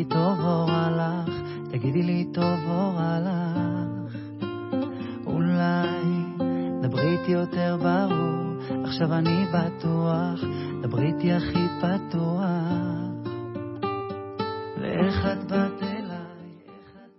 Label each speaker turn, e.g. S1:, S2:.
S1: טוב או רע לך, תגידי לי טוב או רע לך. אולי דברי איתי יותר ברור, עכשיו אני בטוח, דברי איתי הכי פתוח. ואיך את באת